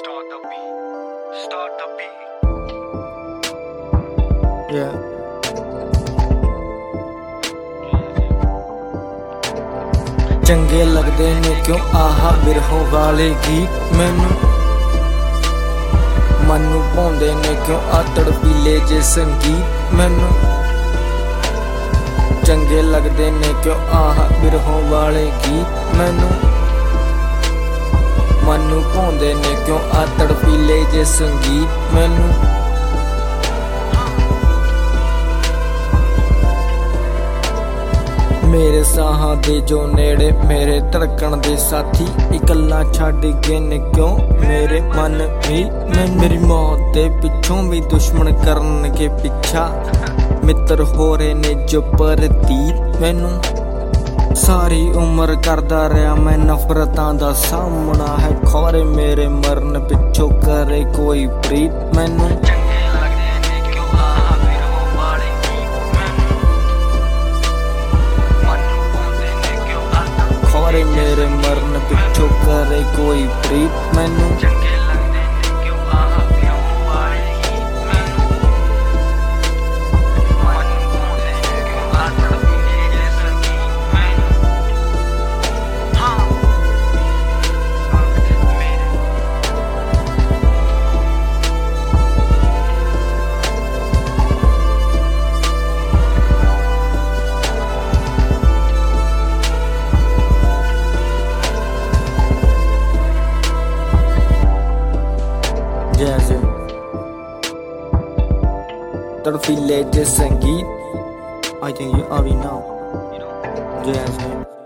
Start the beat. Start the beat. Yeah. ਚੰਗੇ ਲੱਗਦੇ ਨੇ ਕਿਉਂ ਆਹ ਬਿਰਹੋਂ ਵਾਲੇ ਗੀਤ ਮੈਨੂੰ ਪਾਉਂਦੇ ਨੇ ਕਿਉਂ ਆ ਤੜਪੀਲੇ ਜੇ ਸੰਗੀਤ ਮੈਨੂੰ ਚੰਗੇ ਲੱਗਦੇ ਨੇ ਕਿਉਂ ਆਹ ਬਿਰਹੋਂ ਵਾਲੇ ਗੀਤ ਮੈਨੂੰ ਪਾਉਂਦੇ ਨੇ ਕਿਉਂ ਆ ਤੜਪੀਲੇ ਜੇ ਸੰਗੀਤ ਮੈਨੂੰ ਮੇਰੇ ਸਾਹਾਂ ਦੇ ਜੋ ਨੇੜੇ ਮੇਰੇ ਧੜਕਣ ਦੇ ਸਾਥੀ ਇਕੱਲਾ ਛੱਡ ਗਏ ਨੇ ਕਿਉਂ ਮੇਰੇ ਮਨ ਵੀ ਮੇਰੀ ਮੌਤ ਦੇ ਪਿੱਛੋਂ ਵੀ ਦੁਸ਼ਮਣ ਕਰਨਗੇ ਪਿੱਛਾ ਮਿੱਤਰ ਹੋ ਰਹੇ ਨੇ ਜੋ ਪ੍ਰਤੀਤ ਮੈਨੂੰ ਸਾਰੀ ਉਮਰ ਕਰਦਾ ਰਿਹਾ ਮੈਂ ਨਫ਼ਰਤਾਂ ਦਾ ਸਾਹਮਣਾ ਹੈ ਖੋਰੇ ਮੇਰੇ ਮਰਨ ਪਿੱਛੋਂ ਕਰੇ ਕੋਈ ਪ੍ਰੀਤ ਮੈਨੂੰ ਖੋਰੇ ਮੇਰੇ ਮਰਨ ਪਿੱਛੋਂ ਕਰੇ ਕੋਈ ਪ੍ਰੀਤ ਮੈਨੂੰ जैसे तड़फीले जे संगीत I think you already know जैसे